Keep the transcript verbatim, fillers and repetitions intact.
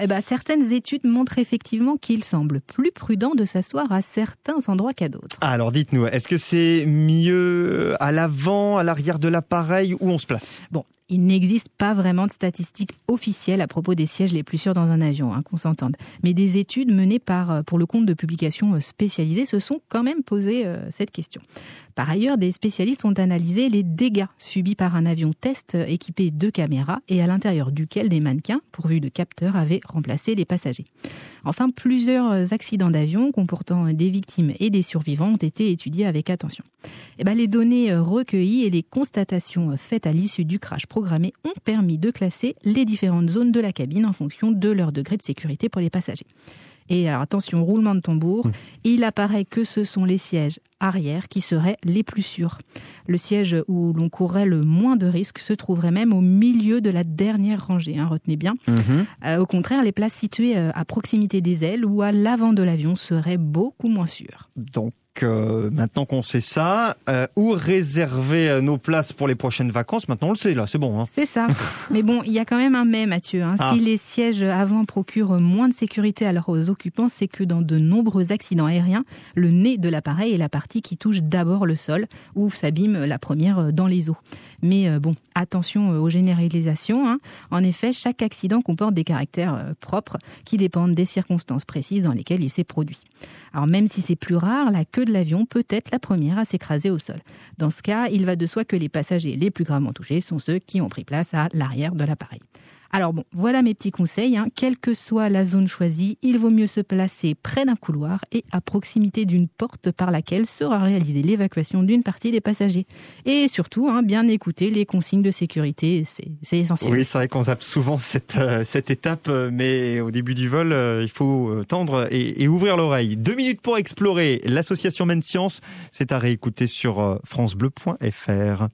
eh ben, certaines études montrent effectivement qu'il semble plus prudent de s'asseoir à certains endroits qu'à d'autres. Ah, alors dites-nous, est-ce que c'est mieux à l'avant, à l'arrière de l'appareil, où on se place ? Bon, il n'existe pas vraiment de statistiques officielles à propos des sièges les plus sûrs dans un avion, hein, qu'on s'entende. Mais des études menées par, pour le compte de publications spécialisées se sont quand même posé euh, cette question. Par ailleurs, des spécialistes ont analysé les dégâts subis par un avion test équipé de caméras et à l'intérieur duquel des mannequins, pourvus de capteurs, avaient remplacé les passagers. Enfin, plusieurs accidents d'avion comportant des victimes et des survivants ont été étudiés avec attention. Et ben, les données recueillies et les constatations faites à l'issue du crash programmé ont permis de classer les différentes zones de la cabine en fonction de leur degré de sécurité pour les passagers. Et alors attention, roulement de tambour, mmh. il apparaît que ce sont les sièges arrière qui seraient les plus sûrs. Le siège où l'on courrait le moins de risques se trouverait même au milieu de la dernière rangée, hein, retenez bien. Mmh. Euh, au contraire, les places situées à proximité des ailes ou à l'avant de l'avion seraient beaucoup moins sûres. Donc, Euh, maintenant qu'on sait ça, euh, où réserver nos places pour les prochaines vacances? Maintenant on le sait là, c'est bon. Hein. C'est ça. Mais bon, il y a quand même un mais, Mathieu. Hein. Ah. Si les sièges avant procurent moins de sécurité à leurs occupants, c'est que dans de nombreux accidents aériens, le nez de l'appareil est la partie qui touche d'abord le sol ou s'abîme la première dans les eaux. Mais euh, bon, attention aux généralisations. Hein. En effet, chaque accident comporte des caractères euh, propres qui dépendent des circonstances précises dans lesquelles il s'est produit. Alors même si c'est plus rare, la queue de l'avion peut être la première à s'écraser au sol. Dans ce cas, il va de soi que les passagers les plus gravement touchés sont ceux qui ont pris place à l'arrière de l'appareil. Alors bon, voilà mes petits conseils. Hein. Quelle que soit la zone choisie, il vaut mieux se placer près d'un couloir et à proximité d'une porte par laquelle sera réalisée l'évacuation d'une partie des passagers. Et surtout, hein, bien écouter les consignes de sécurité, c'est, c'est essentiel. Oui, c'est vrai qu'on zappe souvent cette, euh, cette étape, mais au début du vol, euh, il faut tendre et, et ouvrir l'oreille. Deux minutes pour explorer l'association Menscience. C'est à réécouter sur francebleu point f r.